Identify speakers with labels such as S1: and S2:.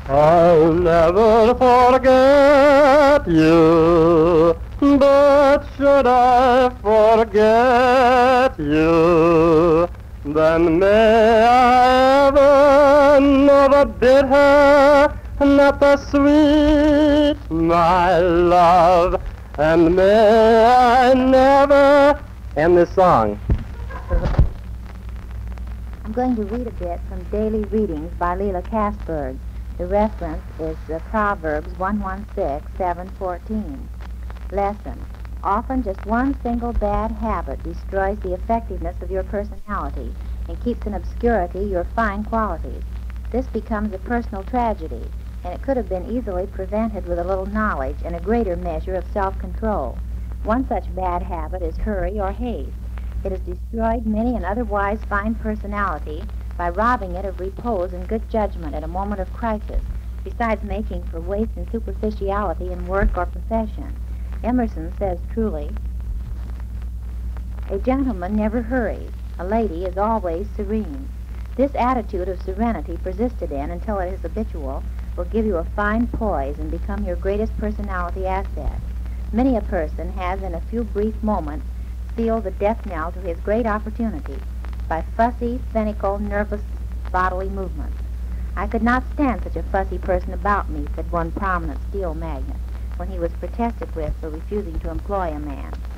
S1: I'll never forget you, but should I forget you, then may I ever never bid her not the sweet, my love, and may I never end this song.
S2: I'm going to read a bit from Daily Readings by Leila Kasberg. The reference is Proverbs 116:7-14. Lesson. Often just one single bad habit destroys the effectiveness of your personality and keeps in obscurity your fine qualities. This becomes a personal tragedy, and it could have been easily prevented with a little knowledge and a greater measure of self-control. One such bad habit is hurry or haste. It has destroyed many an otherwise fine personality by robbing it of repose and good judgment at a moment of crisis, besides making for waste and superficiality in work or profession. Emerson says truly, "A gentleman never hurries. A lady is always serene." This attitude of serenity, persisted in until it is habitual, will give you a fine poise and become your greatest personality asset. Many a person has in a few brief moments sealed the death knell to his great opportunity by fussy, finical, nervous bodily movements. "I could not stand such a fussy person about me," said one prominent steel magnate when he was protested with for refusing to employ a man.